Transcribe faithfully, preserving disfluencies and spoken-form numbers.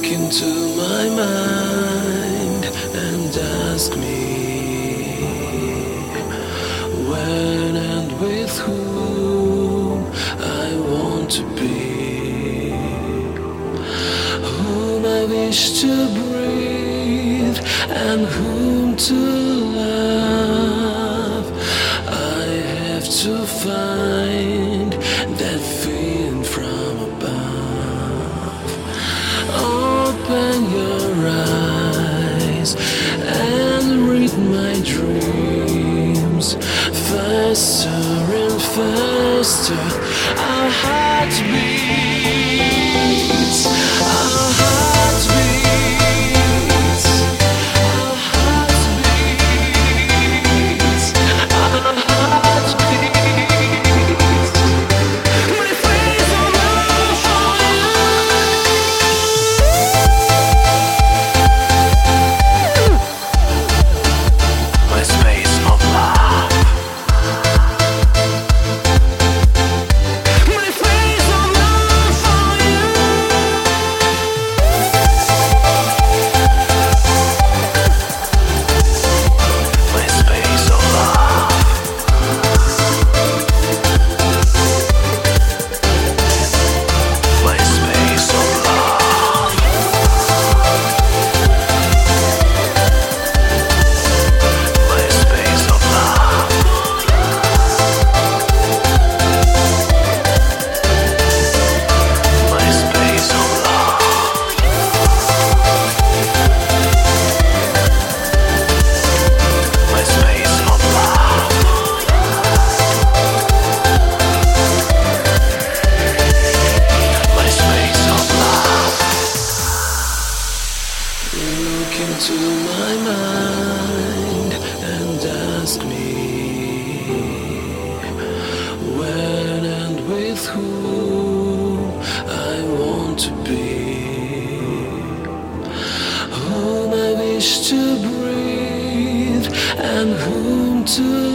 into my mind and ask me when and with whom I want to be, whom I wish to breathe and whom to love. I have to find that feeling from above. Open your eyes and read my dreams. Faster and faster our hearts beats. Our hearts beats. Our hearts beats. Our hearts beats. My face on love for you. My space of love. My face of love for you. My space of love. My space of love. My space of love. My space of love. My space of love. My space of love. Look into my mind and ask me when and with whom I want to be, whom I wish to breathe and whom to